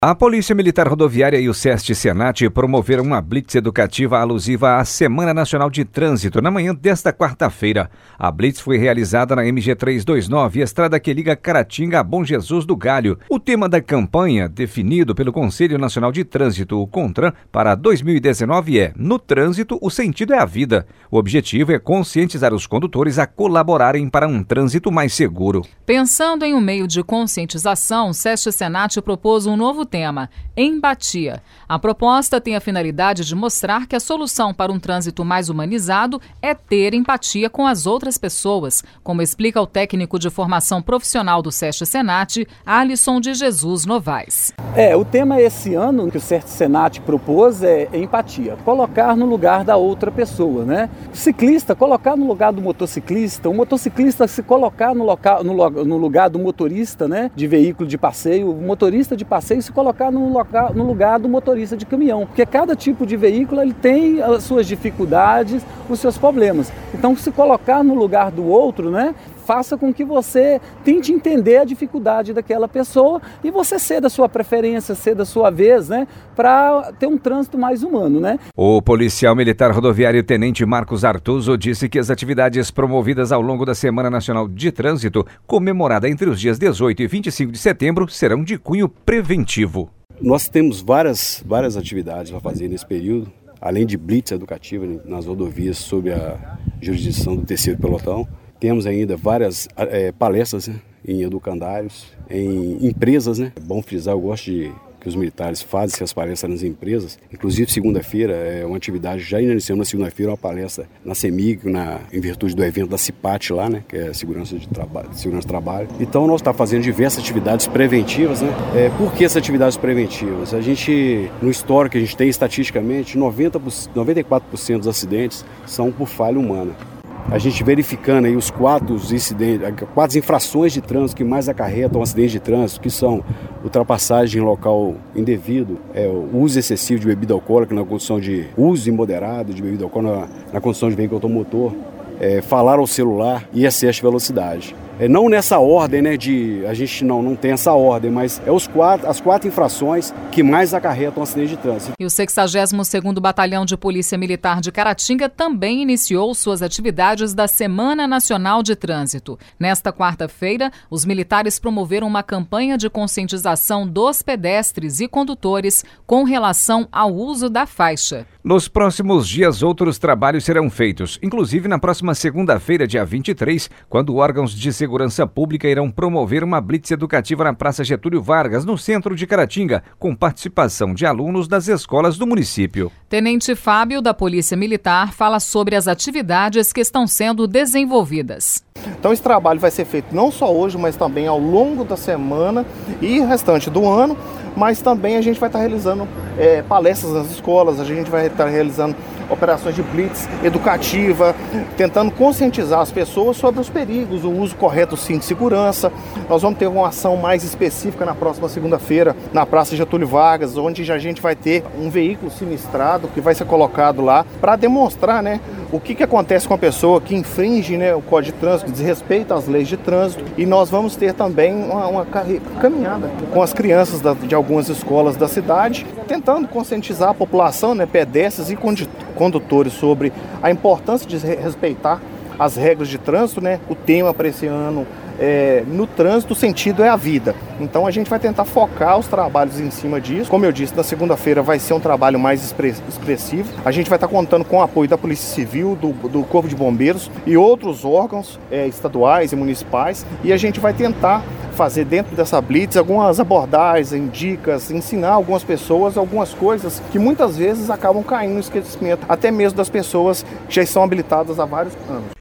A Polícia Militar Rodoviária e o SEST-Senat promoveram uma blitz educativa alusiva à Semana Nacional de Trânsito na manhã desta quarta-feira. A blitz foi realizada na MG 329, estrada que liga Caratinga a Bom Jesus do Galho. O tema da campanha, definido pelo Conselho Nacional de Trânsito, o CONTRAN, para 2019 é "No trânsito, o sentido é a vida". O objetivo é conscientizar os condutores a colaborarem para um trânsito mais seguro. Pensando em um meio de conscientização, o SEST-Senat propôs um novo tema, empatia. A proposta tem a finalidade de mostrar que a solução para um trânsito mais humanizado é ter empatia com as outras pessoas, como explica o técnico de formação profissional do SEST-Senat, Alisson de Jesus Novaes. O tema esse ano que o SEST-Senat propôs é empatia, colocar no lugar da outra pessoa, né? O ciclista, colocar no lugar do motociclista, o motociclista se colocar no lugar do motorista, né, de veículo de passeio, o motorista de passeio se colocar no lugar do motorista de caminhão, porque cada tipo de veículo ele tem as suas dificuldades, os seus problemas. Então, se colocar no lugar do outro, né, faça com que você tente entender a dificuldade daquela pessoa e você ceda a sua preferência, ceda a sua vez, né, para ter um trânsito mais humano, né? O policial militar rodoviário Tenente Marcos Artuso disse que as atividades promovidas ao longo da Semana Nacional de Trânsito, comemorada entre os dias 18 e 25 de setembro, serão de cunho preventivo. Nós temos várias atividades para fazer nesse período, além de blitz educativa nas rodovias sob a jurisdição do 3º Pelotão. Temos ainda várias palestras, né, em educandários, em empresas, né? É bom frisar, eu gosto que os militares fazem essas palestras nas empresas. Inclusive, segunda-feira é uma atividade, já iniciamos na segunda-feira, uma palestra na CEMIG, em virtude do evento da CIPAT lá, né, que é Segurança de Trabalho. Então, nós estamos fazendo diversas atividades preventivas, né? Por que essas atividades preventivas? A gente, no histórico que a gente tem estatisticamente, 94% dos acidentes são por falha humana. A gente verificando aí os quatro infrações de trânsito que mais acarretam acidentes de trânsito, que são ultrapassagem em local indevido, o uso excessivo de bebida alcoólica na condição de uso imoderado de bebida alcoólica na condição de veículo automotor, falar ao celular e excesso de velocidade. Não nessa ordem, né, a gente não tem essa ordem, mas as quatro infrações que mais acarretam acidentes de trânsito. E o 62º Batalhão de Polícia Militar de Caratinga também iniciou suas atividades da Semana Nacional de Trânsito. Nesta quarta-feira, os militares promoveram uma campanha de conscientização dos pedestres e condutores com relação ao uso da faixa. Nos próximos dias, outros trabalhos serão feitos, inclusive na próxima segunda-feira, dia 23, quando órgãos de segurança pública irão promover uma blitz educativa na Praça Getúlio Vargas, no centro de Caratinga, com participação de alunos das escolas do município. Tenente Fábio, da Polícia Militar, fala sobre as atividades que estão sendo desenvolvidas. Então esse trabalho vai ser feito não só hoje, mas também ao longo da semana e restante do ano, mas também a gente vai estar realizando palestras nas escolas, a gente vai estar realizando operações de blitz educativa, tentando conscientizar as pessoas sobre os perigos, o uso correto do cinto de segurança. Nós vamos ter uma ação mais específica na próxima segunda-feira, na Praça Getúlio Vargas, onde a gente vai ter um veículo sinistrado que vai ser colocado lá para demonstrar, né, o que acontece com a pessoa que infringe, né, o Código de Trânsito, que desrespeita as leis de trânsito. E nós vamos ter também uma caminhada com as crianças de algumas escolas da cidade, tentando conscientizar a população, né, pedestres e condutores sobre a importância de respeitar as regras de trânsito, né? O tema para esse ano no trânsito, o sentido é a vida. Então a gente vai tentar focar os trabalhos em cima disso. Como eu disse, na segunda-feira vai ser um trabalho mais expressivo. A gente vai estar contando com o apoio da Polícia Civil, do Corpo de Bombeiros e outros órgãos estaduais e municipais. E a gente vai tentar fazer dentro dessa blitz algumas abordagens, dicas, ensinar algumas pessoas algumas coisas que muitas vezes acabam caindo no esquecimento, até mesmo das pessoas que já estão habilitadas há vários anos.